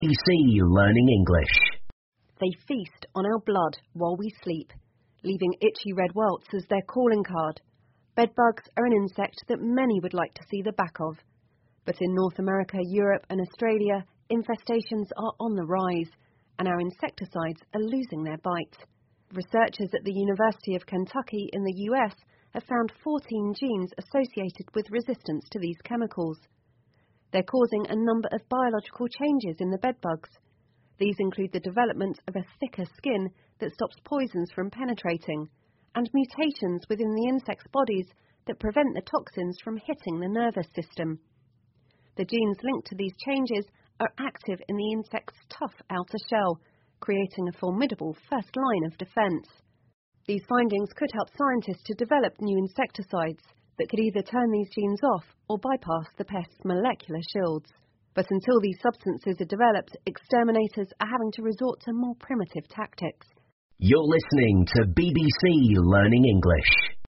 BBC Learning English. They feast on our blood while we sleep, leaving itchy red welts as their calling card. Bedbugs are an insect that many would like to see the back of. But in North America, Europe and Australia, infestations are on the rise, and our insecticides are losing their bite. Researchers at the University of Kentucky in the US have found 14 genes associated with resistance to these chemicals. They're causing a number of biological changes in the bedbugs. These include the development of a thicker skin that stops poisons from penetrating, and mutations within the insects' bodies that prevent the toxins from hitting the nervous system. The genes linked to these changes are active in the insect's tough outer shell, creating a formidable first line of defense. These findings could help scientists to develop new insecticides that could either turn these genes off or bypass the pest's molecular shields. But until these substances are developed, exterminators are having to resort to more primitive tactics. You're listening to BBC Learning English.